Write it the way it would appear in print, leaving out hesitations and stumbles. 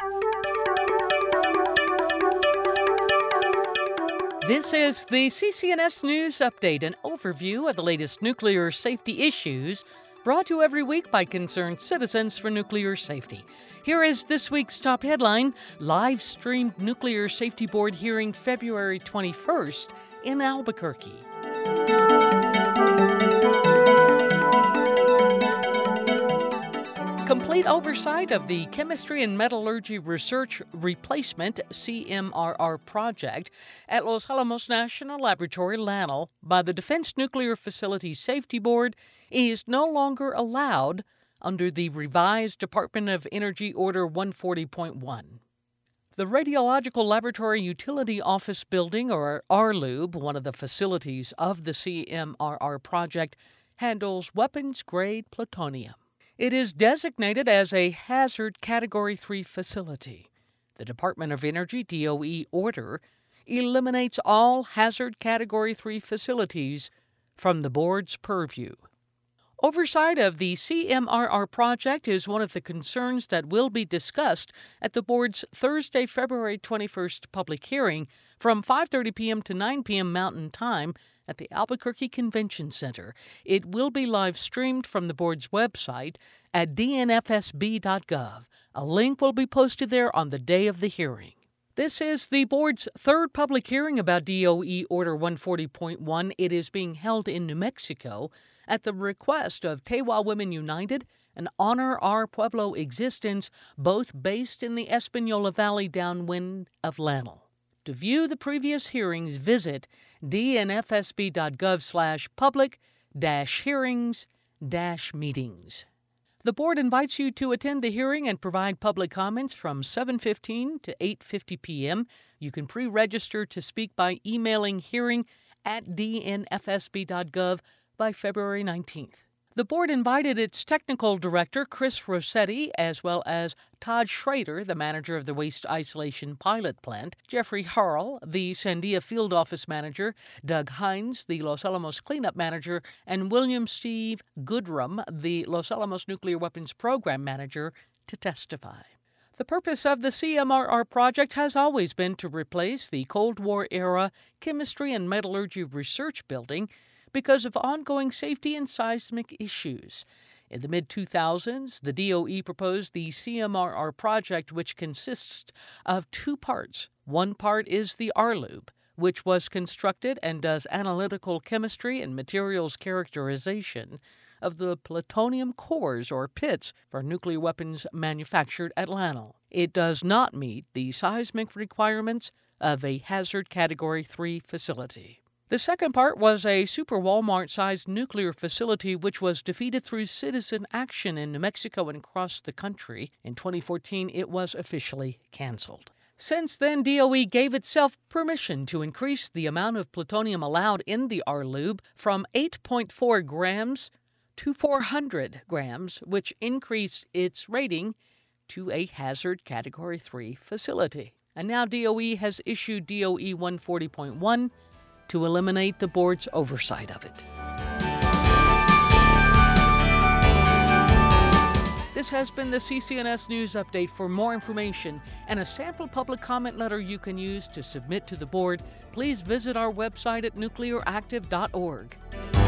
This is the CCNS News Update, an overview of the latest nuclear safety issues brought to you every week by concerned citizens for nuclear safety. Here is this week's top headline: live-streamed Nuclear Safety Board hearing February 21st in Albuquerque. Complete oversight of the Chemistry and Metallurgy Research Replacement CMRR project at Los Alamos National Laboratory, LANL, by the Defense Nuclear Facility Safety Board is no longer allowed under the revised Department of Energy Order 140.1. The Radiological Laboratory Utility Office Building, or RLUB, one of the facilities of the CMRR project, handles weapons-grade plutonium. It is designated as a Hazard Category 3 facility. The Department of Energy DOE order eliminates all Hazard Category 3 facilities from the board's purview. Oversight of the CMRR project is one of the concerns that will be discussed at the board's Thursday, February 21st public hearing from 5:30 p.m. to 9 p.m. Mountain Time at the Albuquerque Convention Center. It will be live-streamed from the board's website at dnfsb.gov. A link will be posted there on the day of the hearing. This is the board's third public hearing about DOE Order 140.1. It is being held in New Mexico at the request of Tewa Women United and Honor Our Pueblo Existence, both based in the Espanola Valley downwind of LANL. To view the previous hearings, visit dnfsb.gov/public-hearings-meetings. The board invites you to attend the hearing and provide public comments from 7:15 to 8:50 p.m. You can pre-register to speak by emailing hearing@dnfsb.gov by February 19th. The board invited its technical director, Chris Rossetti, as well as Todd Schrader, the manager of the Waste Isolation Pilot Plant, Jeffrey Harrell, the Sandia Field Office Manager, Doug Hines, the Los Alamos Cleanup Manager, and William Steve Goodrum, the Los Alamos Nuclear Weapons Program Manager, to testify. The purpose of the CMRR project has always been to replace the Cold War-era Chemistry and Metallurgy Research Building because of ongoing safety and seismic issues. In the mid-2000s, the DOE proposed the CMRR project, which consists of two parts. One part is the RLUB, which was constructed and does analytical chemistry and materials characterization of the plutonium cores or pits for nuclear weapons manufactured at LANL. It does not meet the seismic requirements of a Hazard Category 3 facility. The second part was a super Walmart-sized nuclear facility which was defeated through citizen action in New Mexico and across the country. In 2014, it was officially canceled. Since then, DOE gave itself permission to increase the amount of plutonium allowed in the RLUB from 8.4 grams to 400 grams, which increased its rating to a Hazard Category 3 facility. And now DOE has issued DOE 140.1 to eliminate the board's oversight of it. This has been the CCNS News Update. For more information and a sample public comment letter you can use to submit to the board, please visit our website at nuclearactive.org.